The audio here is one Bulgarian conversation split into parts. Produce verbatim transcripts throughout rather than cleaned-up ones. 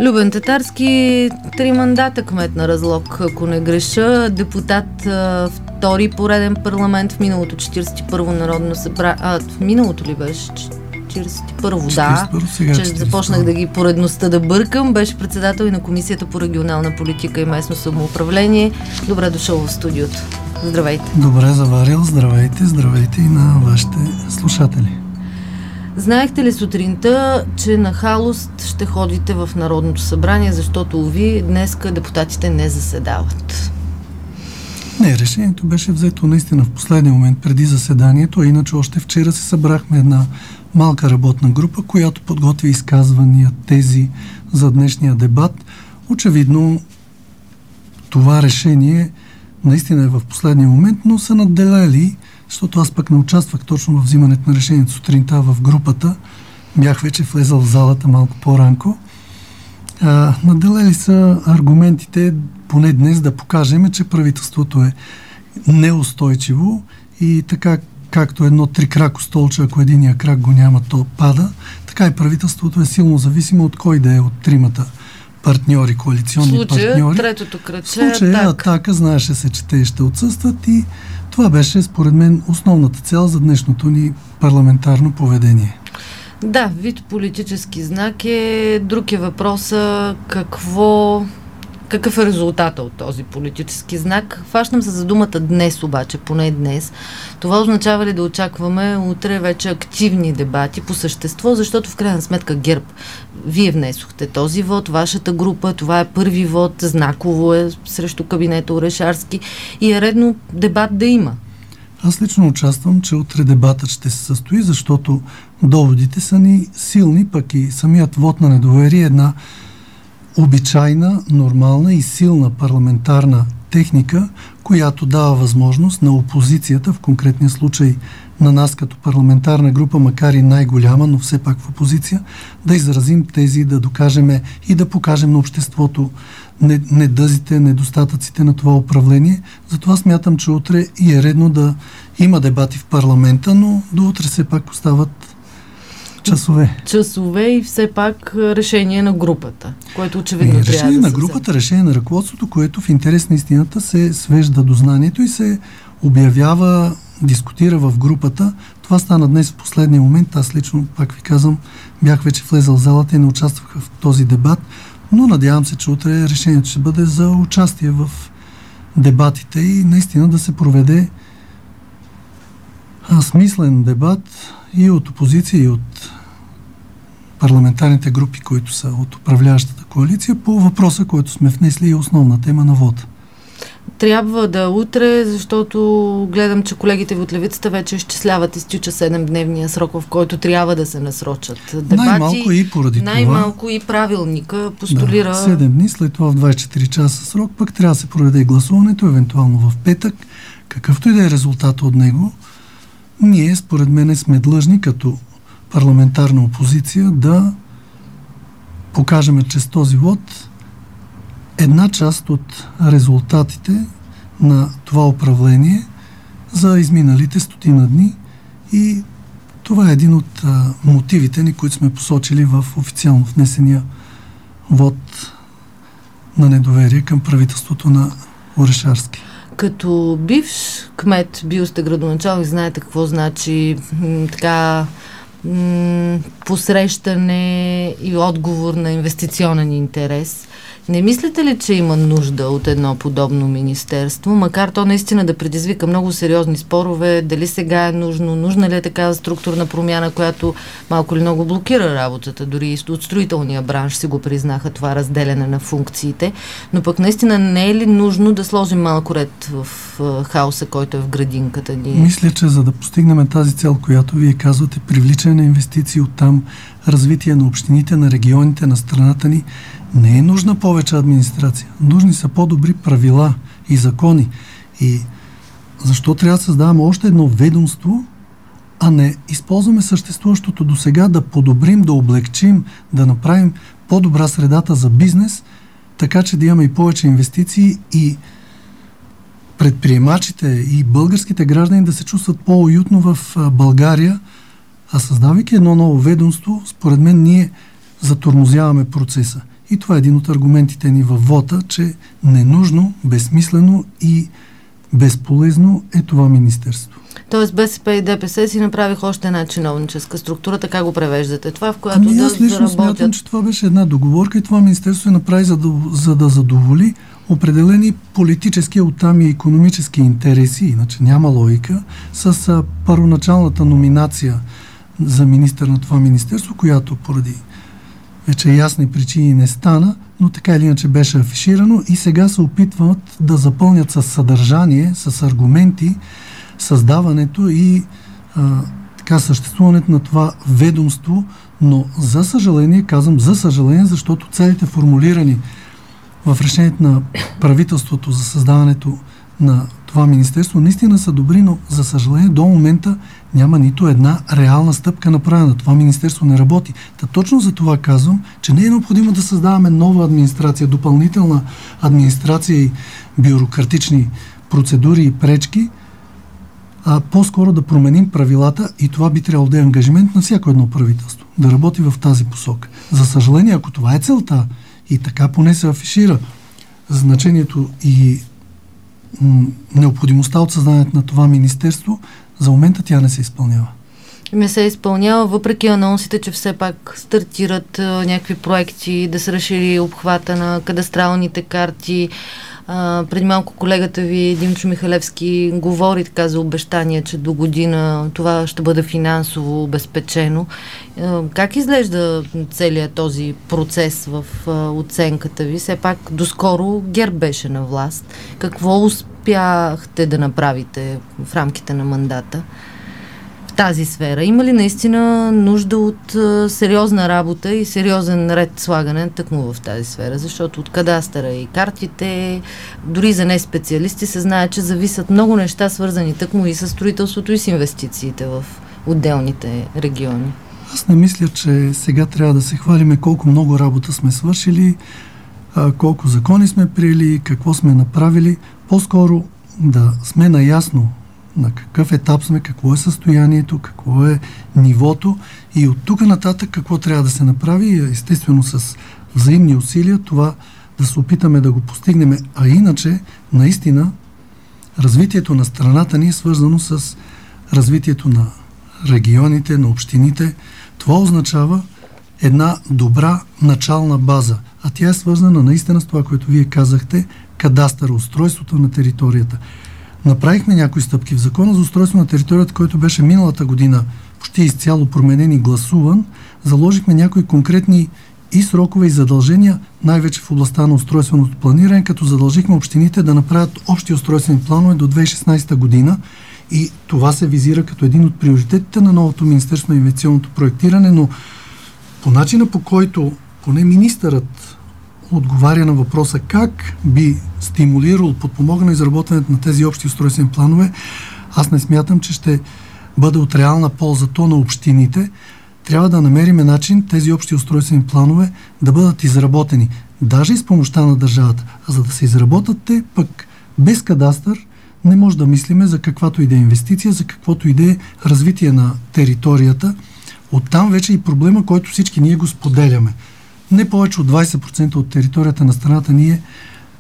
Любен Татарски, три мандата кмет на Разлог, ако не греша, депутат втори пореден парламент в миналото четиридесет и първо народно събрание. А, в миналото ли беше? четиридесет и първо, да. Че започнах да ги поредността да бъркам. Беше председател и на Комисията по регионална политика и местно самоуправление. Добре дошъл в студиото. Здравейте. Добре заварил. Здравейте. Здравейте и на вашите слушатели. Знаехте ли сутринта, че на халост ще ходите в Народното събрание, защото ви днеска депутатите не заседават? Не, решението беше взето наистина в последния момент преди заседанието, а иначе още вчера се събрахме една малка работна група, която подготви изказвания, тези за днешния дебат. Очевидно това решение наистина е в последния момент, но са надделели, защото аз пък не участвах точно в взимането на решението сутринта в групата. Бях вече влезъл в залата малко по-ранко. А, наделели са аргументите, поне днес да покажем, че правителството е неустойчиво и така както едно трикрако столче, ако единия крак го няма, то пада, така и правителството е силно зависимо от кой да е от тримата партньори, коалиционни случая, партньори. Третото кръче, в случая атака. атака, знаеше се, че те ще отсъстват и това беше, според мен, основната цел за днешното ни парламентарно поведение. Да, вид политически знак е. Друг е въпроса какво... Какъв е резултата от този политически знак? Фащам се за думата днес обаче, поне днес. Това означава ли да очакваме утре вече активни дебати по същество, защото в крайна сметка ГЕРБ, вие внесохте този вод, вашата група, това е първи вод, знаково е срещу кабинета Орешарски и е редно дебат да има. Аз лично участвам, че утре дебатът ще се състои, защото доводите са ни силни, пък и самият вод на недоверие е една обичайна, нормална и силна парламентарна техника, която дава възможност на опозицията, в конкретния случай на нас като парламентарна група, макар и най-голяма, но все пак в опозиция, да изразим тези, да докажем и да покажем на обществото недъзите, недостатъците на това управление. Затова смятам, че утре и е редно да има дебати в парламента, но до утре все пак остават Часове. Часове и все пак решение на групата, което очевидно е, трябва да се решение на групата, решение на ръководството, което в интерес на истината се свежда до знанието и се обявява, дискутира в групата. Това стана днес в последния момент. Аз лично, пак ви казвам, бях вече влезъл в залата и не участвах в този дебат, но надявам се, че утре решението ще бъде за участие в дебатите и наистина да се проведе смислен дебат и от опозиция, и от парламентарните групи, които са от управляващата коалиция, по въпроса, който сме внесли и основна тема на вода. Трябва да утре, защото гледам, че колегите ви от левицата вече изчисляват, изтича седемдневния срок, в който трябва да се насрочат дебати. Най-малко и поради най-малко това. Най-малко и правилника постулира... Да, седем дни, след това в двайсет и четири часа срок, пък трябва да се проведе и гласуването, евентуално в петък. Какъвто и да е резултат от него, ние, според мен, сме длъжни като парламентарна опозиция да покажем, че с този вод една част от резултатите на това управление за изминалите стотина дни и това е един от а, мотивите ни, които сме посочили в официално внесения вод на недоверие към правителството на Орешарски. Като бивш кмет, бил сте градоначалник, знаете какво значи м- така м- посрещане и отговор на инвестиционен интерес. Не мислите ли, че има нужда от едно подобно министерство, макар то наистина да предизвика много сериозни спорове, дали сега е нужно, нужна ли е такава структурна промяна, която малко или много блокира работата, дори от строителния бранш си го признаха това разделяне на функциите, но пък наистина не е ли нужно да сложим малко ред в хаоса, който е в градинката ни? Мисля, че за да постигнем тази цел, която вие казвате, привличане на инвестиции, оттам развитие на общините, на регионите, на страната ни, не е нужна повече администрация. Нужни са по-добри правила и закони. И защо трябва да създаваме още едно ведомство, а не използваме съществуващото до сега да подобрим, да облегчим, да направим по-добра средата за бизнес, така че да имаме и повече инвестиции и предприемачите и българските граждани да се чувстват по-уютно в България, а създавайки едно ново ведомство, според мен ние затормозяваме процеса. И това е един от аргументите ни във вота, че ненужно, безсмислено и безполезно е това министерство. Тоест БСП и ДПС си направих още една чиновническа структура, така го превеждате. Това, в която ами да аз лично заработят... смятам, че това беше една договорка и това министерство се направи за да, за да задоволи определени политически, оттам и икономически интереси, иначе няма логика, с а, първоначалната номинация за министър на това министерство, която поради вече ясни причини не стана, но така или иначе беше афиширано и сега се опитват да запълнят с съдържание, с аргументи, създаването и а, така съществуването на това ведомство, но за съжаление, казвам за съжаление, защото целите формулирани в решението на правителството за създаването на това министерство наистина са добри, но за съжаление до момента няма нито една реална стъпка направена. Това министерство не работи. Та точно за това казвам, че не е необходимо да създаваме нова администрация, допълнителна администрация и бюрократични процедури и пречки, а по-скоро да променим правилата и това би трябвало да е ангажимент на всяко едно правителство. Да работи в тази посока. За съжаление, ако това е целта и така поне се афишира значението и м- необходимостта от създаването на това министерство, за момента тя не се изпълнява. Не се изпълнява, въпреки анонсите, че все пак стартират а, някакви проекти, да се разшири обхвата на кадастралните карти. А, преди малко колегата ви, Димчо Михалевски, говори така за обещание, че до година това ще бъде финансово обезпечено. А, как изглежда целият този процес в а, оценката ви? Все пак доскоро ГЕРБ беше на власт. Какво успяхте да направите в рамките на мандата в тази сфера? Има ли наистина нужда от а, сериозна работа и сериозен ред слагане тъкмо в тази сфера? Защото от кадастъра и картите, дори за не специалисти, се знае, че зависят много неща, свързани тъкмо и с строителството и с инвестициите в отделните региони. Аз не мисля, че сега трябва да се хвалиме колко много работа сме свършили, а, колко закони сме приели, какво сме направили. По-скоро да сме наясно на какъв етап сме, какво е състоянието, какво е нивото и от тук нататък какво трябва да се направи, естествено с взаимни усилия, това да се опитаме да го постигнем. А иначе, наистина, развитието на страната ни е свързано с развитието на регионите, на общините. Това означава една добра начална база, а тя е свързана наистина с това, което вие казахте, кадастър, устройството на територията. Направихме някои стъпки в закона за устройство на територията, който беше миналата година почти изцяло променен и гласуван. Заложихме някои конкретни и срокове и задължения, най-вече в областта на устройственото планиране, като задължихме общините да направят общи устройствени планове до две хиляди и шестнадесета година и това се визира като един от приоритетите на новото Министерство на инвестиционното проектиране, но по начина, по който поне министърът отговаря на въпроса как би стимулирал, подпомогнал изработването на тези общи устройствени планове, аз не смятам, че ще бъде от реална полза то на общините. Трябва да намерим начин тези общи устройствени планове да бъдат изработени, даже и с помощта на държавата. А за да се изработят те, пък без кадастър не може да мислиме за каквато и да е инвестиция, за каквото и да е развитие на територията. Оттам вече и проблема, който всички ние го споделяме. Не повече от двадесет процента от територията на страната ни е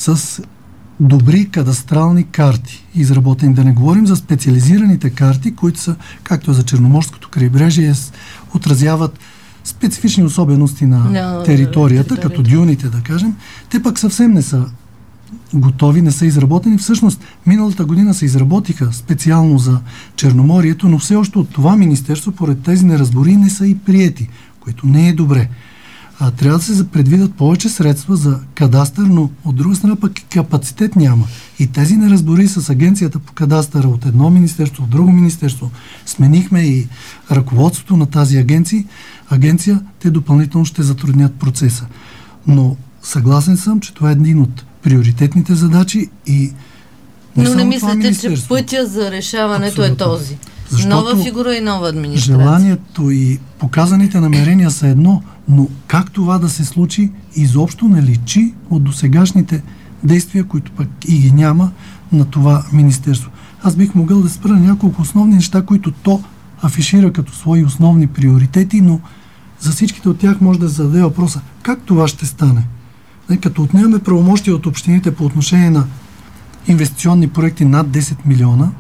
с добри кадастрални карти, изработени. Да не говорим за специализираните карти, които са, както за Черноморското крайбрежие, отразяват специфични особености на no, територията, no, като дюните, да кажем. Те пък съвсем не са готови, не са изработени. Всъщност, миналата година се изработиха специално за Черноморието, но все още от това министерство, поред тези неразбори, не са и приети, което не е добре. А, трябва да се предвидят повече средства за кадастър, но от друга страна пък и капацитет няма. И тези неразбори с агенцията по кадастъра от едно министерство, от друго министерство, сменихме и ръководството на тази агенция, агенция, те допълнително ще затруднят процеса. Но съгласен съм, че това е един от приоритетните задачи и не Но не мислите, че пътя за решаването Абсолютно. Е този. Защото нова фигура и нова администрация. Желанието и показаните намерения са едно, но как това да се случи изобщо не личи от досегашните действия, които пък и ги няма на това министерство. Аз бих могъл да спра няколко основни неща, които то афишира като свои основни приоритети, но за всичките от тях може да зададе въпроса как това ще стане. Като отнемаме правомощия от общините по отношение на инвестиционни проекти над десет милиона,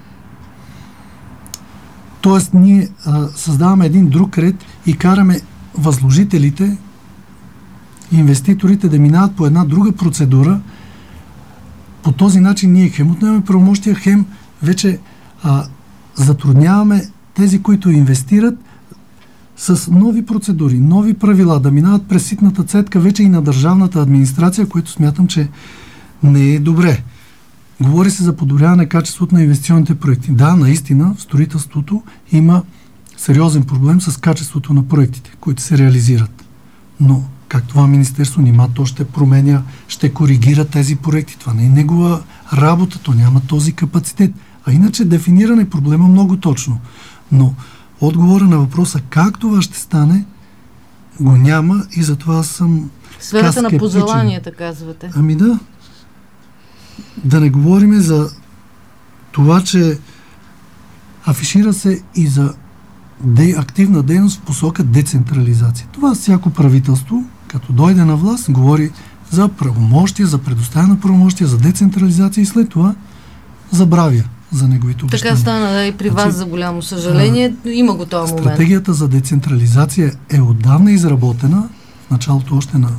т.е. ние а, създаваме един друг ред и караме възложителите, инвеститорите да минават по една друга процедура. По този начин ние хем отнемаме правомощия, хем вече а, затрудняваме тези, които инвестират с нови процедури, нови правила, да минават през ситната цедка вече и на държавната администрация, което смятам, че не е добре. Говори се за подобряване качеството на инвестиционните проекти. Да, наистина, в строителството има сериозен проблем с качеството на проектите, които се реализират. Но как това министерство нима то ще променя, ще коригира тези проекти? Това не е негова работа, то няма този капацитет. А иначе дефиниране проблема много точно. Но отговора на въпроса как това ще стане, го няма и затова съм сферата на пожеланията, казвате. Ами да. Да не говорим за това, че афишира се и за де, активна дейност в посока децентрализация. Това всяко правителство, като дойде на власт, говори за правомощия, за предоставяне на правомощия, за децентрализация и след това забравя за неговите обещания. Така стана да и при вас, за голямо съжаление. А, има го този момент. Стратегията за децентрализация е отдавна изработена, в началото още на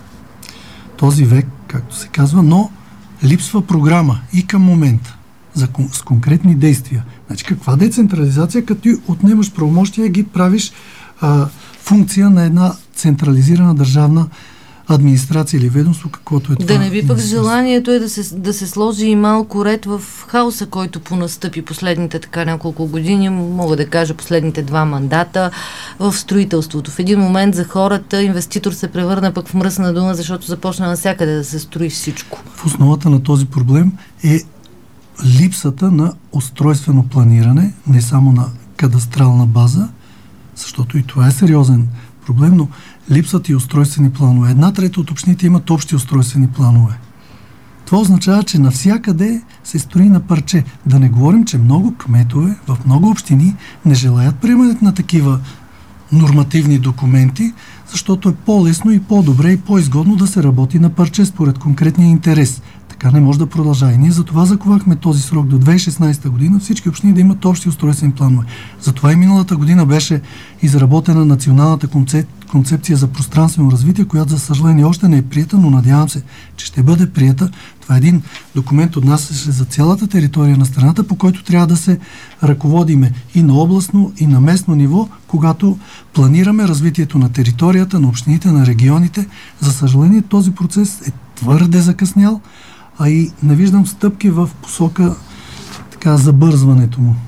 този век, както се казва, но липсва програма и към момента за, с конкретни действия. Значи каква децентрализация, като ти отнемаш правомощия и ги правиш а, функция на една централизирана държавна администрация или ведомство, каквото е това. Да не би пък желанието е да се, да се сложи и малко ред в хаоса, който понастъпи последните така няколко години, мога да кажа последните два мандата в строителството. В един момент за хората инвеститор се превърна пък в мръсна дума, защото започна навсякъде да се строи всичко. В основата на този проблем е липсата на устройствено планиране, не само на кадастрална база, защото и това е сериозен проблем, но липсват и устройствени планове. Една трета от общините имат общи устройствени планове. Това означава, че навсякъде се строи на парче. Да не говорим, че много кметове в много общини не желаят приемането на такива нормативни документи, защото е по-лесно и по-добре и по-изгодно да се работи на парче според конкретния интерес. Така не може да продължава. И ние затова заковахме този срок до две хиляди и шестнадесета година всички общини да имат общи устройствени планове. Затова и миналата година беше изработена националната концеп... концепция за пространствено развитие, която за съжаление още не е приета, но надявам се, че ще бъде приета. Това е един документ от нас за цялата територия на страната, по който трябва да се ръководиме и на областно, и на местно ниво, когато планираме развитието на територията, на общините, на регионите. За съжаление, този процес е твърде закъснял, а и не виждам стъпки в посока така забързването му.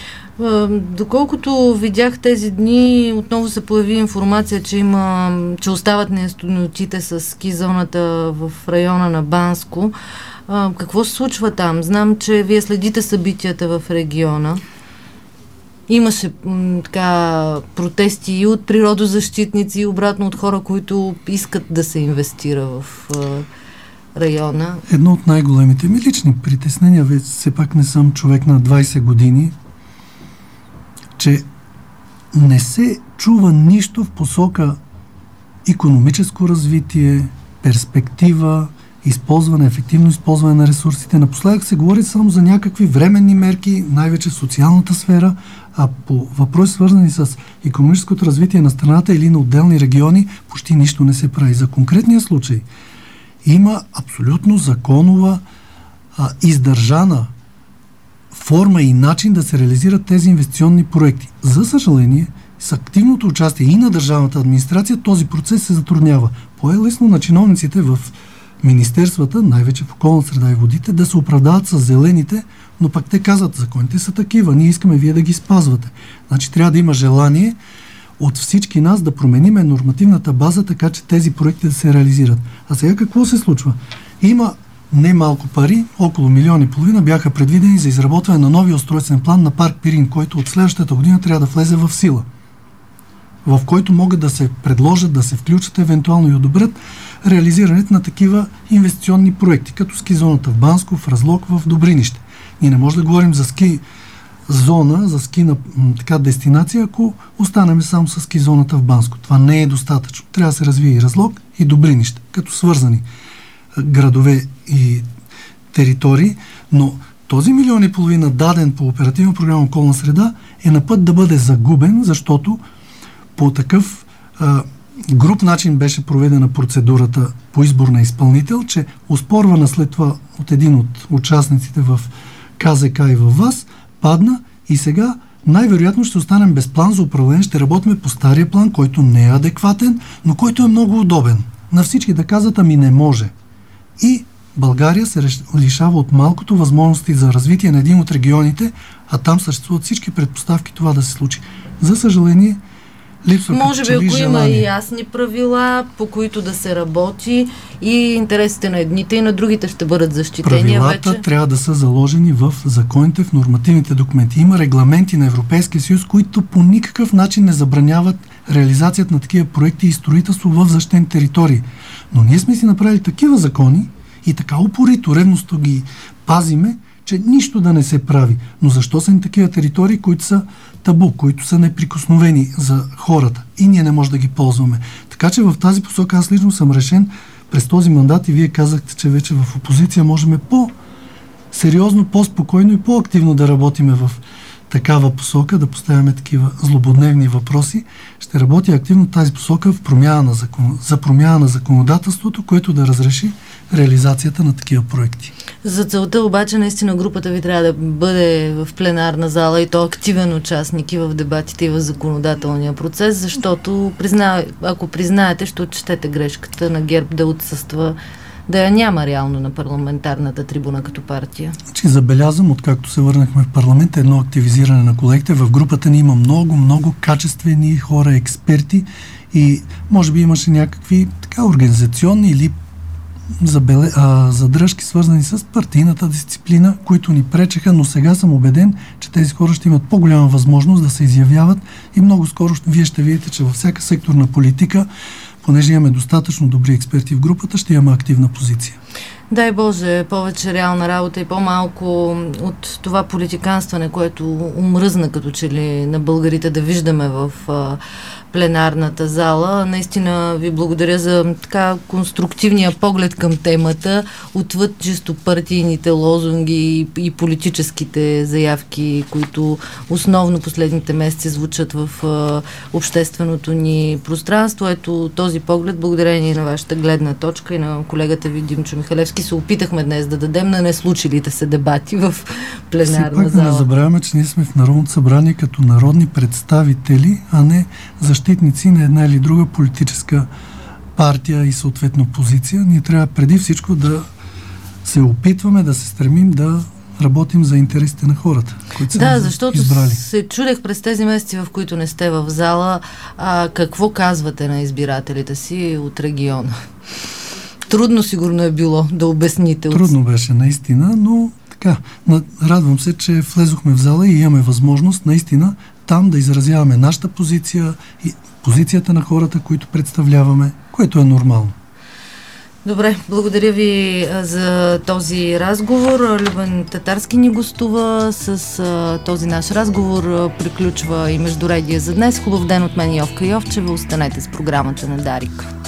Доколкото видях тези дни, отново се появи информация, че има, че остават неяснотите с ски зоната в района на Банско. Какво се случва там? Знам, че вие следите събитията в региона. Имаше м, така протести и от природозащитници, и обратно от хора, които искат да се инвестира в района. Едно от най-големите ми лични притеснения, вече все пак не съм човек на двайсет години, че не се чува нищо в посока икономическо развитие, перспектива, използване, ефективно използване на ресурсите. Напоследък се говори само за някакви временни мерки, най-вече в социалната сфера, а по въпроси свързани с икономическото развитие на страната или на отделни региони, почти нищо не се прави. За конкретния случай има абсолютно законова, а, издържана форма и начин да се реализират тези инвестиционни проекти. За съжаление, с активното участие и на държавната администрация този процес се затруднява. По-лесно на чиновниците в министерствата, най-вече в околната среда и водите, да се оправдават с зелените, но пък те казват, законите са такива, ние искаме вие да ги спазвате. Значи трябва да има желание от всички нас да промениме нормативната база, така че тези проекти да се реализират. А сега какво се случва? Има немалко пари, около милион и половина бяха предвидени за изработване на новия устройствен план на парк Пирин, който от следващата година трябва да влезе в сила, в който могат да се предложат, да се включат, евентуално и одобрят реализирането на такива инвестиционни проекти, като ски зоната в Банско, в Разлог, в Добринище. Ние не можем да говорим за ски зона, за ски на така дестинация, ако останем само с ски зоната в Банско. Това не е достатъчно. Трябва да се развие и Разлог, и Добринище, като свързани. градове и територии, но този милион и половина даден по оперативна програма Околна среда е на път да бъде загубен, защото по такъв а, груб начин беше проведена процедурата по избор на изпълнител, че оспорвана след това от един от участниците в КЗК и във ВАС, падна и сега най-вероятно ще останем без план за управление, ще работим по стария план, който не е адекватен, но който е много удобен. На всички да казват, ами не може. И България се лишава от малкото възможности за развитие на един от регионите, а там съществуват всички предпоставки това да се случи. За съжаление, липсва може би, ако желание. има и ясни правила, по които да се работи и интересите на едните и на другите ще бъдат защитени. Правилата вече трябва да са заложени в законите, в нормативните документи. Има регламенти на Европейския съюз, които по никакъв начин не забраняват реализацията на такива проекти и строителство в защитени територии. Но ние сме си направили такива закони и така упорито, ревностно ги пазиме, че нищо да не се прави. Но защо са ни такива територии, които са табу, които са неприкосновени за хората и ние не можем да ги ползваме? Така че в тази посока аз лично съм решен през този мандат и вие казахте, че вече в опозиция можем по-сериозно, по-спокойно и по-активно да работиме в такава посока, да поставяме такива злободневни въпроси. Ще работя активно тази посока в промяна на закон... за промяна на законодателството, което да разреши реализацията на такива проекти. За целта обаче наистина групата ви трябва да бъде в пленарна зала и то активен участник и в дебатите и в законодателния процес, защото призна... ако признаете, ще отчетете грешката на ГЕРБ да отсъства, да я няма реално на парламентарната трибуна като партия. Че забелязвам, откакто се върнахме в парламента, едно активизиране на колегите. В групата ни има много, много качествени хора, експерти и може би имаше някакви така организационни или забеле, а, задръжки, свързани с партийната дисциплина, които ни пречеха, но сега съм убеден, че тези хора ще имат по-голяма възможност да се изявяват и много скоро вие ще видите, че във всяка секторна политика, понеже имаме достатъчно добри експерти в групата, ще имаме активна позиция. Дай Боже, повече реална работа и по-малко от това политиканстване, което умръзна като че ли на българите да виждаме в а, пленарната зала. Наистина ви благодаря за така конструктивния поглед към темата, отвъд чисто партийните лозунги и, и политическите заявки, които основно последните месеци звучат в а, общественото ни пространство. Ето този поглед, благодарение на вашата гледна точка и на колегата ви Димчо Михалевски, се опитахме днес да дадем на неслучилите се дебати в пленарна зала. зала. Да не забравяме, че ние сме в Народното събрание като народни представители, а не защитници на една или друга политическа партия и съответно позиция. Ние трябва преди всичко да се опитваме, да се стремим да работим за интересите на хората, които са Да, защото избрали. се чудех през тези месеци, в които не сте в зала, а, какво казвате на избирателите си от региона? Трудно сигурно е било да обясните. Трудно беше наистина, но така, радвам се, че влезохме в зала и имаме възможност наистина там да изразяваме нашата позиция и позицията на хората, които представляваме, което е нормално. Добре, благодаря ви за този разговор. Любен Татарски ни гостува. С а, този наш разговор приключва и Междуредие за днес. Хубав ден от мен, Йовка Йовчева. Останете с програмата на Дарик.